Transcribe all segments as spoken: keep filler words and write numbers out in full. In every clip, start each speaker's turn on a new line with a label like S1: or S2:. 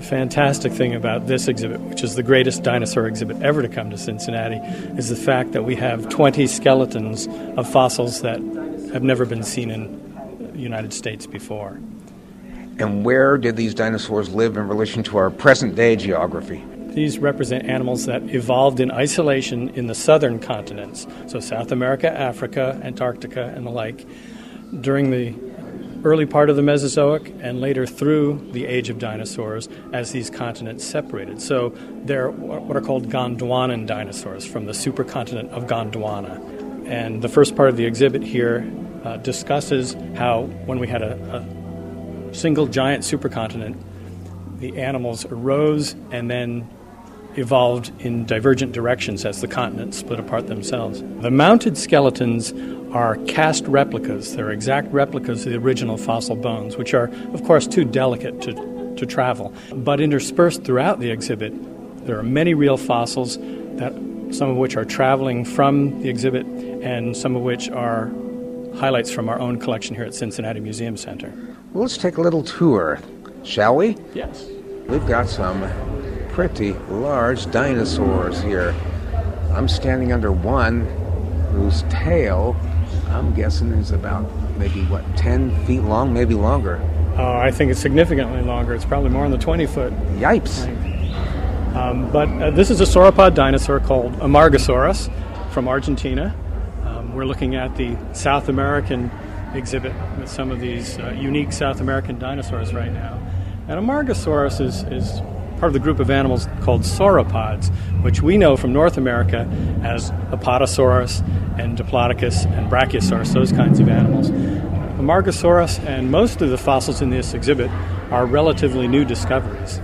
S1: fantastic thing about this exhibit, which is the greatest dinosaur exhibit ever to come to Cincinnati, is the fact that we have twenty skeletons of fossils that have never been seen in the United States before.
S2: And where did these dinosaurs live in relation to our present-day geography?
S1: These represent animals that evolved in isolation in the southern continents, so South America, Africa, Antarctica, and the like, during the early part of the Mesozoic and later through the age of dinosaurs as these continents separated. So they're what are called Gondwanan dinosaurs from the supercontinent of Gondwana. And the first part of the exhibit here uh, discusses how when we had a, a single giant supercontinent, the animals arose and then evolved in divergent directions as the continents split apart themselves. The mounted skeletons are cast replicas. They're exact replicas of the original fossil bones, which are, of course, too delicate to, to travel. But interspersed throughout the exhibit, there are many real fossils, that some of which are traveling from the exhibit and some of which are highlights from our own collection here at Cincinnati Museum Center.
S2: Well, let's take a little tour, shall we?
S1: Yes.
S2: We've got some pretty large dinosaurs here. I'm standing under one whose tail, I'm guessing, is about maybe, what, ten feet long, maybe longer.
S1: Uh, I think it's significantly longer. It's probably more in the twenty foot.
S2: Yipes.
S1: Um, but uh, this is a sauropod dinosaur called Amargasaurus from Argentina. Um, we're looking at the South American exhibit with some of these uh, unique South American dinosaurs right now. And Amargasaurus is, is part of the group of animals called sauropods, which we know from North America as Apatosaurus and Diplodocus and Brachiosaurus, those kinds of animals. Amargasaurus and most of the fossils in this exhibit are relatively new discoveries.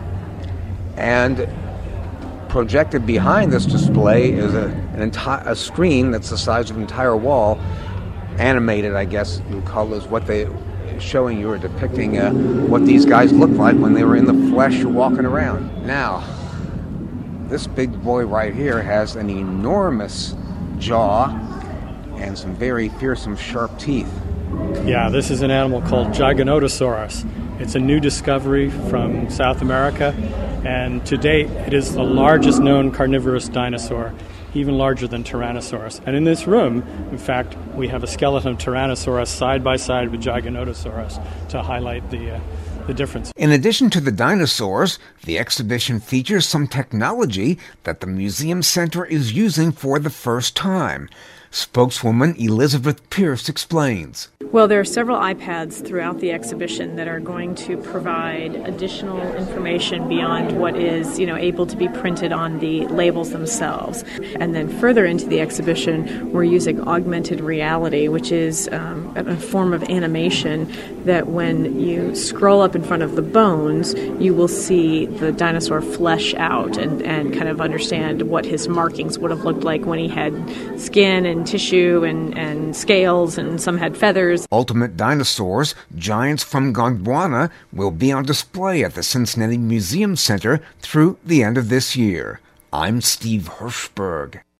S2: And projected behind this display is a, an enti- a screen that's the size of an entire wall, animated, I guess you would call those, what they showing you or depicting uh, what these guys looked like when they were in the flesh walking around. Now, this big boy right here has an enormous jaw and some very fearsome sharp teeth.
S1: Yeah, this is an animal called Giganotosaurus. It's a new discovery from South America, and to date it is the largest known carnivorous dinosaur, even larger than Tyrannosaurus. And in this room, in fact, we have a skeleton of Tyrannosaurus side by side with Giganotosaurus to highlight the uh, the difference.
S2: In addition to the dinosaurs, the exhibition features some technology that the Museum Center is using for the first time. Spokeswoman Elizabeth Pierce explains.
S3: Well, there are several iPads throughout the exhibition that are going to provide additional information beyond what is, you know, able to be printed on the labels themselves. And then further into the exhibition, we're using augmented reality, which is um, a form of animation that when you scroll up in front of the bones, you will see the dinosaur flesh out and, and kind of understand what his markings would have looked like when he had skin and tissue and, and scales, and some had feathers.
S2: Ultimate dinosaurs, giants from Gondwana, will be on display at the Cincinnati Museum Center through the end of this year. I'm Steve Hirschberg.